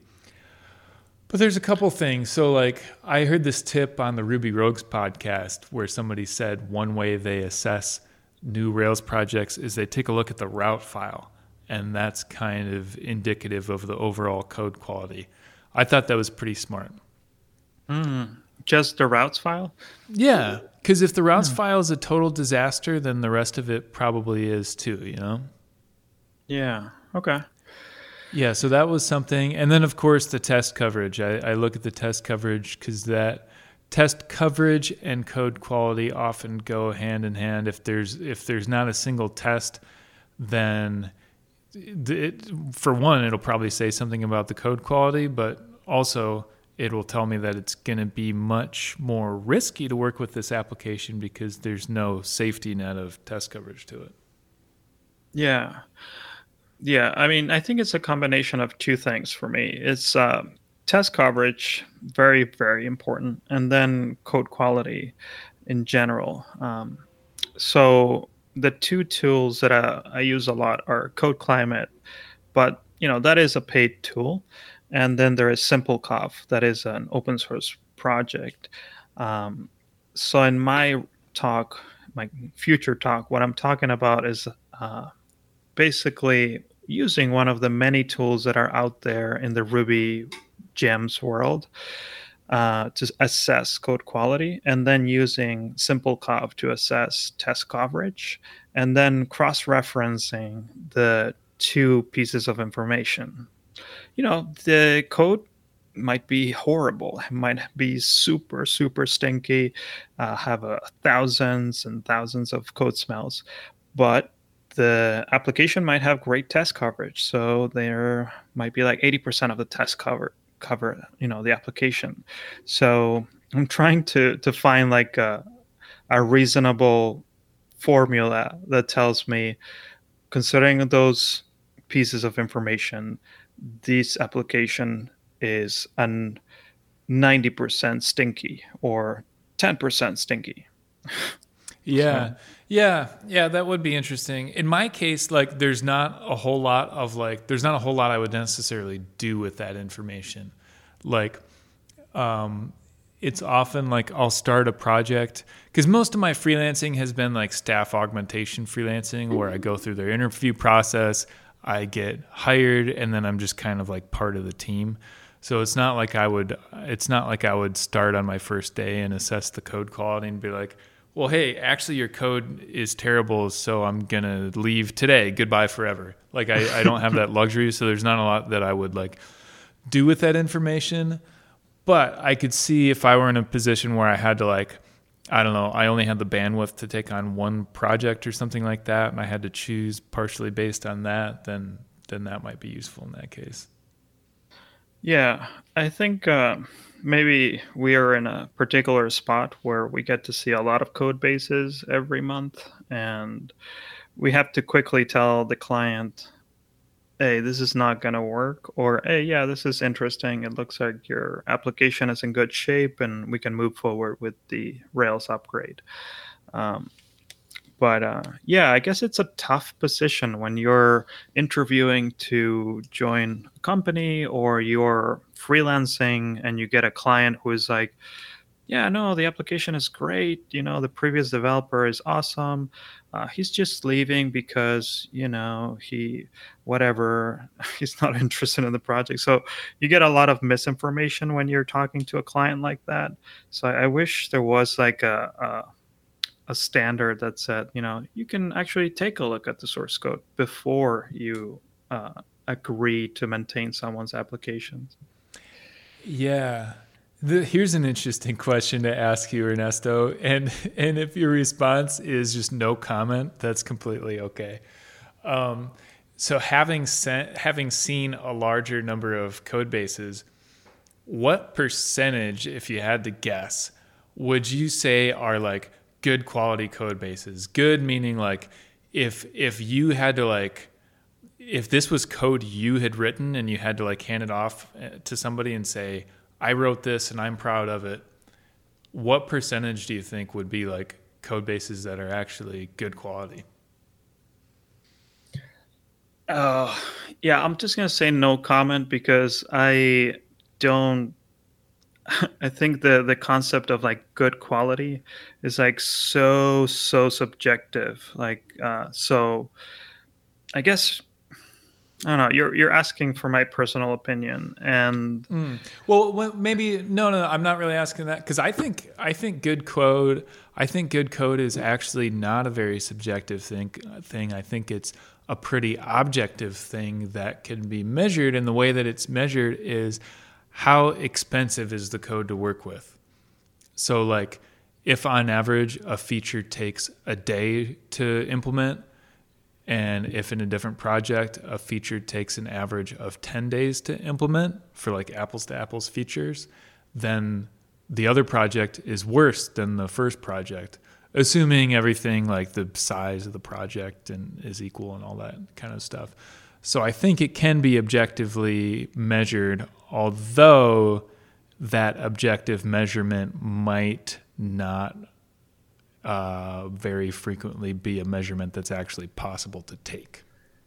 But there's a couple things. So like I heard this tip on the Ruby Rogues podcast where somebody said one way they assess new Rails projects is they take a look at the route file. And that's kind of indicative of the overall code quality. I thought that was pretty smart. Mm, just the routes file? Yeah, because if the routes mm. file is a total disaster, then the rest of it probably is too, you know? Yeah, okay. Yeah, so that was something. And then, of course, the test coverage. I, I look at the test coverage because that test coverage and code quality often go hand in hand. If there's if there's not a single test, then it, for one, it'll probably say something about the code quality, but also it will tell me that it's going to be much more risky to work with this application because there's no safety net of test coverage to it. Yeah. Yeah. I mean, I think it's a combination of two things for me. It's uh, test coverage, very, very important, and then code quality in general. Um, so the two tools that I, I use a lot are CodeClimate, but you know that is a paid tool. And then there is SimpleCov, that is an open source project. Um, so in my talk, my future talk, what I'm talking about is uh, basically using one of the many tools that are out there in the Ruby gems world uh, to assess code quality, and then using SimpleCov to assess test coverage, and then cross-referencing the two pieces of information. You know, the code might be horrible, it might be super, super stinky, uh, have a thousands and thousands of code smells, but the application might have great test coverage. So there might be like eighty percent of the test cover, cover, you know, the application. So I'm trying to, to find like a, a reasonable formula that tells me, considering those pieces of information, this application is a ninety percent stinky or ten percent stinky. Yeah. So. Yeah. Yeah. That would be interesting. In my case, like there's not a whole lot of like, there's not a whole lot I would necessarily do with that information. Like, um, it's often like I'll start a project because most of my freelancing has been like staff augmentation freelancing where I go through their interview process, I get hired, and then I'm just kind of like part of the team. So it's not like I would, it's not like I would start on my first day and assess the code quality and be like, well, hey, actually your code is terrible, so I'm going to leave today. Goodbye forever. Like I, I don't have that luxury, so there's not a lot that I would like do with that information. But I could see if I were in a position where I had to like, I don't know, I only had the bandwidth to take on one project or something like that, and I had to choose partially based on that, then then that might be useful in that case. Yeah, I think uh, maybe we are in a particular spot where we get to see a lot of code bases every month, and we have to quickly tell the client, hey, this is not going to work, or hey, yeah, this is interesting. It looks like your application is in good shape and we can move forward with the Rails upgrade. Um, but uh, yeah, I guess it's a tough position when you're interviewing to join a company or you're freelancing and you get a client who is like, yeah, no, the application is great. You know, the previous developer is awesome. Uh, he's just leaving because, you know, he, whatever, he's not interested in the project. So you get a lot of misinformation when you're talking to a client like that. So I, I wish there was like a, a, a standard that said, you know, you can actually take a look at the source code before you uh, agree to maintain someone's applications. Yeah. The, here's an interesting question to ask you, Ernesto, and and if your response is just no comment, that's completely okay. Um, so having sent, having seen a larger number of code bases, what percentage, if you had to guess, would you say are like good quality code bases? Good meaning like if if you had to like if this was code you had written and you had to like hand it off to somebody and say, I wrote this and I'm proud of it, what percentage do you think would be like code bases that are actually good quality? Uh, yeah, I'm just going to say no comment because I don't, I think the, the concept of like good quality is like so, so subjective. Like, uh, so I guess, I don't know. You're you're asking for my personal opinion, and mm. well, maybe no, no. I'm not really asking that because I think I think good code. I think good code is actually not a very subjective thing. Thing. I think it's a pretty objective thing that can be measured. And the way that it's measured is how expensive is the code to work with. So like if on average a feature takes a day to implement, and if in a different project a feature takes an average of ten days to implement for like apples to apples features, then the other project is worse than the first project, assuming everything like the size of the project and is equal and all that kind of stuff. So I think it can be objectively measured, although that objective measurement might not uh, very frequently be a measurement that's actually possible to take.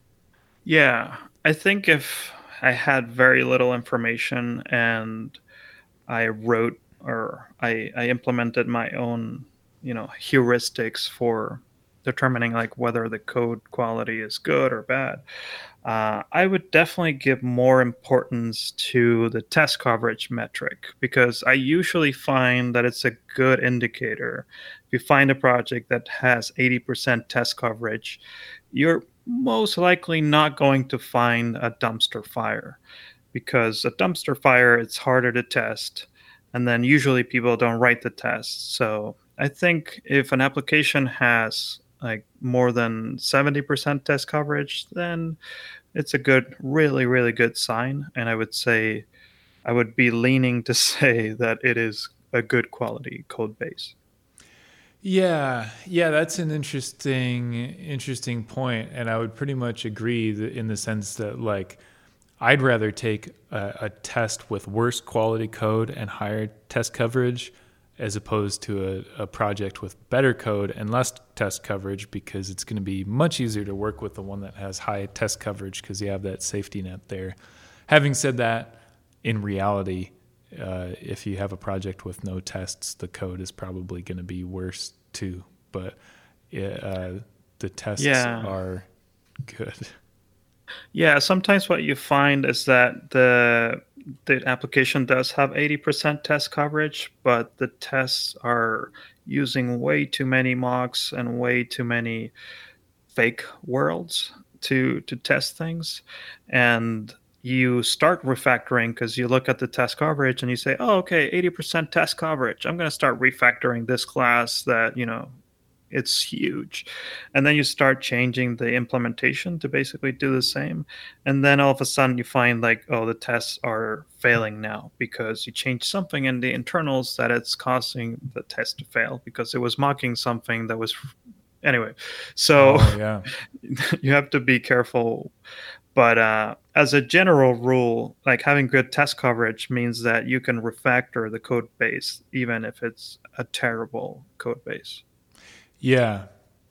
Yeah, I think if I had very little information and I wrote or I, I implemented my own, you know, heuristics for determining like whether the code quality is good or bad, uh, I would definitely give more importance to the test coverage metric, because I usually find that it's a good indicator. If you find a project that has eighty percent test coverage, you're most likely not going to find a dumpster fire, because a dumpster fire, it's harder to test. And then usually people don't write the tests. So I think if an application has like more than seventy percent test coverage, then it's a good, really, really good sign. And I would say, I would be leaning to say that it is a good quality code base. Yeah, yeah, that's an interesting, interesting point, and I would pretty much agree that in the sense that like I'd rather take a, a test with worse quality code and higher test coverage as opposed to a, a project with better code and less test coverage, because it's going to be much easier to work with the one that has high test coverage because you have that safety net there. Having said that, in reality, uh, if you have a project with no tests, the code is probably going to be worse too. But uh, the tests yeah. are good. Yeah, sometimes what you find is that the the application does have eighty percent test coverage, but the tests are using way too many mocks and way too many fake worlds to to test things. And you start refactoring because you look at the test coverage and you say, oh, okay, eighty percent test coverage. I'm going to start refactoring this class that, you know, it's huge. And then you start changing the implementation to basically do the same. And then all of a sudden you find like, oh, the tests are failing now because you changed something in the internals that it's causing the test to fail because it was mocking something that was anyway. So oh, yeah. You have to be careful. But uh, as a general rule, like having good test coverage means that you can refactor the code base, even if it's a terrible code base. Yeah.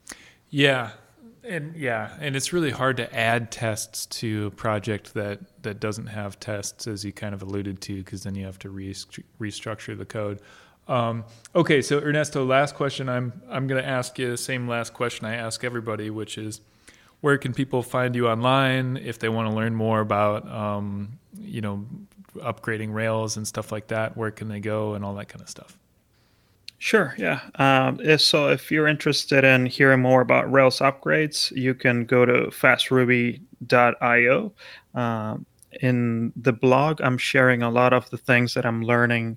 Yeah. And yeah, and it's really hard to add tests to a project that, that doesn't have tests, as you kind of alluded to, because then you have to re- restructure the code. Um, okay, so Ernesto, last question. I'm I'm going to ask you the same last question I ask everybody, which is, where can people find you online if they want to learn more about, um, you know, upgrading Rails and stuff like that? Where can they go and all that kind of stuff? Sure, yeah. Um, if, so if you're interested in hearing more about Rails upgrades, you can go to fast ruby dot io. Um, in the blog, I'm sharing a lot of the things that I'm learning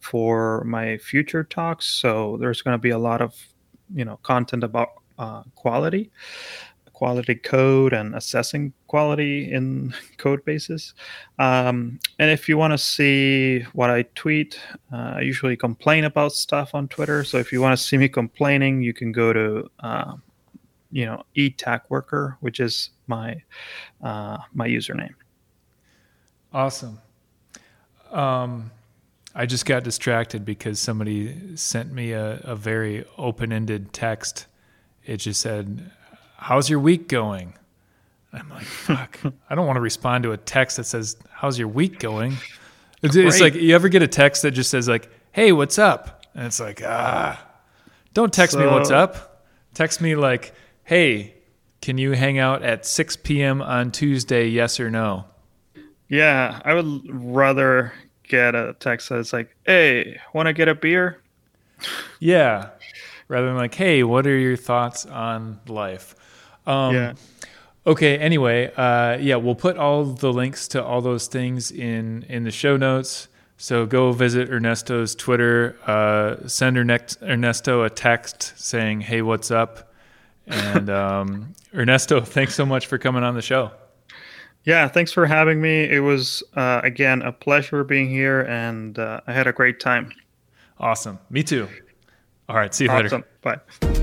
for my future talks. So there's going to be a lot of, you know, content about uh, quality. quality code and assessing quality in code bases. Um, and if you want to see what I tweet, uh, I usually complain about stuff on Twitter. So if you want to see me complaining, you can go to, uh, you know, eTackWorker, which is my uh, my username. Awesome. Um, I just got distracted because somebody sent me a, a very open-ended text. It just said, how's your week going? I'm like, fuck. I don't want to respond to a text that says, how's your week going? It's, it's like, you ever get a text that just says like, hey, what's up? And it's like, ah, don't text so, me what's up. Text me like, hey, can you hang out at six p.m. on Tuesday, yes or no? Yeah, I would rather get a text that's like, hey, want to get a beer? Yeah, rather than like, hey, what are your thoughts on life? Um, yeah. Okay. Anyway, uh, yeah, we'll put all the links to all those things in in the show notes. So go visit Ernesto's Twitter. Uh, send Ernesto a text saying, "Hey, what's up?" And um, Ernesto, thanks so much for coming on the show. Yeah, thanks for having me. It was uh, again a pleasure being here, and uh, I had a great time. Awesome. Me too. All right. See you Awesome. later. Bye.